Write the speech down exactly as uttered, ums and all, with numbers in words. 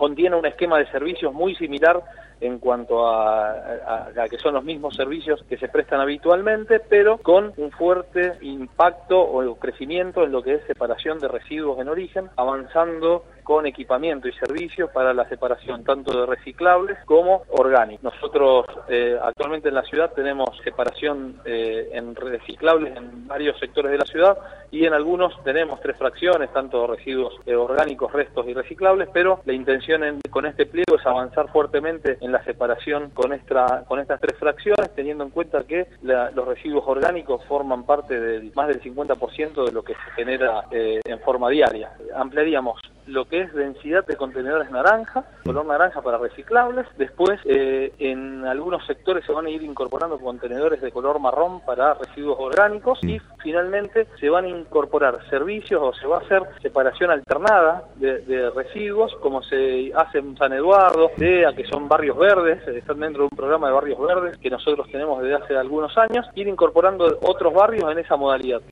contiene un esquema de servicios muy similar en cuanto a, a, a que son los mismos servicios que se prestan habitualmente, pero con un fuerte impacto o crecimiento en lo que es separación de residuos en origen, avanzando con equipamiento y servicios para la separación tanto de reciclables como orgánicos. Nosotros eh, actualmente en la ciudad tenemos separación eh, en reciclables en varios sectores de la ciudad y en algunos tenemos tres fracciones, tanto residuos eh, orgánicos, restos y reciclables, pero la intención en, con este pliego es avanzar fuertemente en la separación con, esta, con estas tres fracciones, teniendo en cuenta que la, los residuos orgánicos forman parte del más del cincuenta por ciento de lo que se genera eh, en forma diaria. Ampliaríamos lo que es densidad de contenedores naranja, color naranja para reciclables. Después, eh, en algunos sectores se van a ir incorporando contenedores de color marrón para residuos orgánicos y finalmente se van a incorporar servicios o se va a hacer separación alternada de, de residuos, como se hace en San Eduardo, de a que son barrios verdes, están dentro de un programa de barrios verdes que nosotros tenemos desde hace algunos años, ir incorporando otros barrios en esa modalidad.